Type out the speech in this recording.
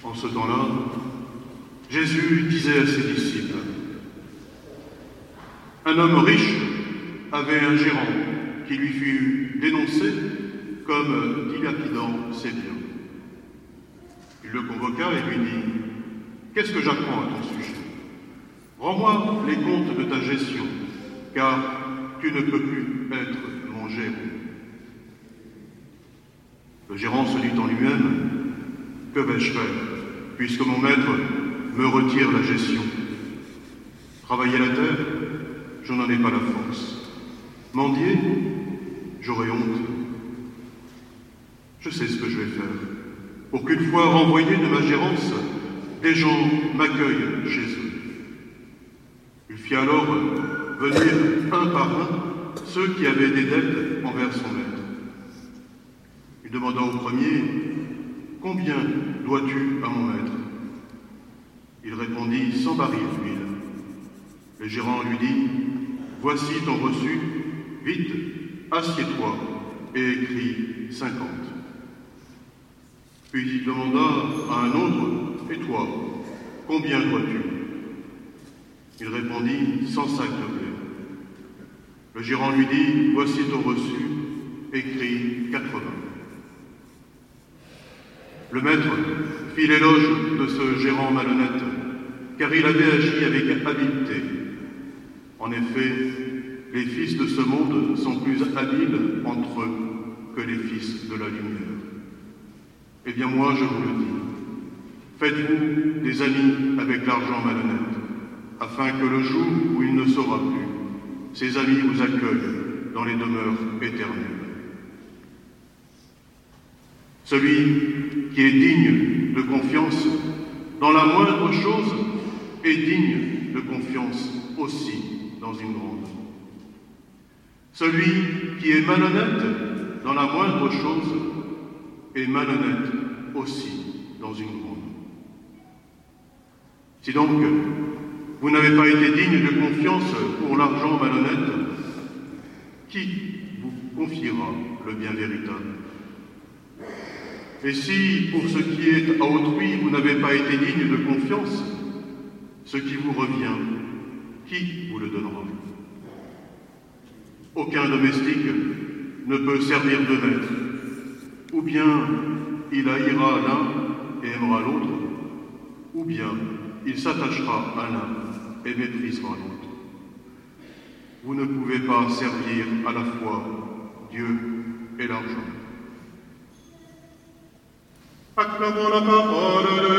En ce temps-là, Jésus disait à ses disciples, « Un homme riche avait un gérant qui lui fut dénoncé comme dilapidant ses biens. Il le convoqua et lui dit, « Qu'est-ce que j'apprends à ton sujet? Rends-moi les comptes de ta gestion, car tu ne peux plus être mon gérant. » Le gérant se dit en lui-même, « Que vais-je faire, puisque mon maître me retire la gestion? Travailler la terre, je n'en ai pas la force. Mendier, j'aurai honte. Je sais ce que je vais faire, pour qu'une fois renvoyé de ma gérance, des gens m'accueillent chez eux. » Il fit alors venir un par un ceux qui avaient des dettes envers son maître. Il demanda au premier, « Combien dois-tu à mon maître ?» Il répondit, « 100 barils d'huile. » Le gérant lui dit, « Voici ton reçu, vite, assieds-toi et écris 50. » Puis il demanda à un autre, « Et toi, combien dois-tu » Il répondit, 105 de blé. Le gérant lui dit, « Voici ton reçu, écris 80. » Le maître fit l'éloge de ce gérant malhonnête, car il avait agi avec habileté. En effet, les fils de ce monde sont plus habiles entre eux que les fils de la lumière. Eh bien moi, je vous le dis, faites-vous des amis avec l'argent malhonnête, afin que le jour où il ne sera plus, ses amis vous accueillent dans les demeures éternelles. Celui qui est digne de confiance dans la moindre chose est digne de confiance aussi dans une grande. Celui qui est malhonnête dans la moindre chose est malhonnête aussi dans une grande. Si donc vous n'avez pas été digne de confiance pour l'argent malhonnête, qui vous confiera le bien véritable? Et si, pour ce qui est à autrui, vous n'avez pas été digne de confiance, ce qui vous revient, qui vous le donnera? Aucun domestique ne peut servir de maître. Ou bien il haïra l'un et aimera l'autre, ou bien il s'attachera à l'un et méprisera l'autre. Vous ne pouvez pas servir à la fois Dieu et l'argent. Acclamons la parole de